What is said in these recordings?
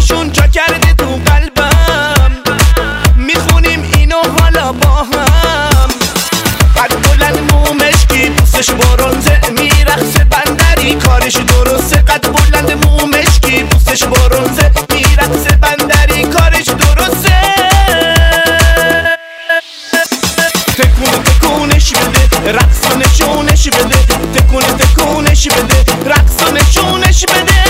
یکیشون جا کرده تو قلبم، میخونیم اینو حالا با هم. قد بلند مو مشکی پوستش برنزه، میرقصه بندری کارش درسته. قد بلند مو مشکی پوستش برنزه، میرقصه بندری کارش درسته. تکون تکونش بده، رقص و نشونش بده. تکون تکونش بده، رقص و نشونش بده.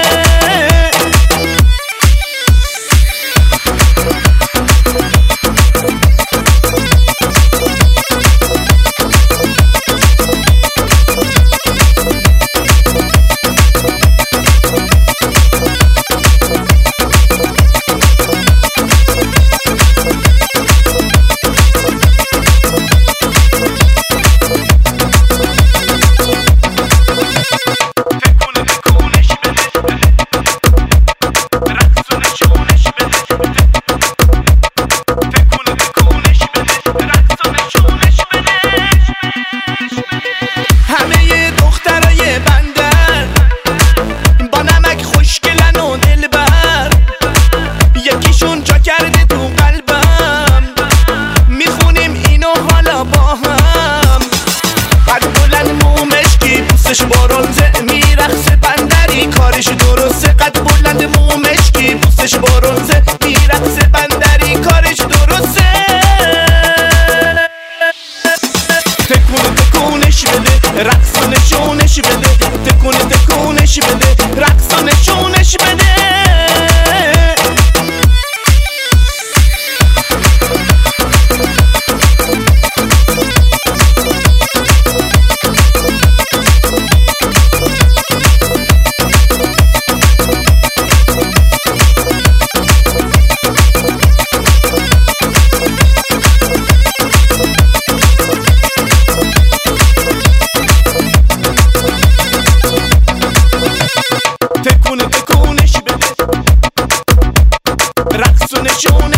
پوستش برنزه، میرقصه بندری کارش درسته. قد بلند مو مشکی پوستش برنزه، میرقصه بندری کارش درسته. تکون تکونش بده، رقص و نشونش بده. تکون تکونش بده، رقص و نشونش بده. تکون تکونش بده، رقص و نشونه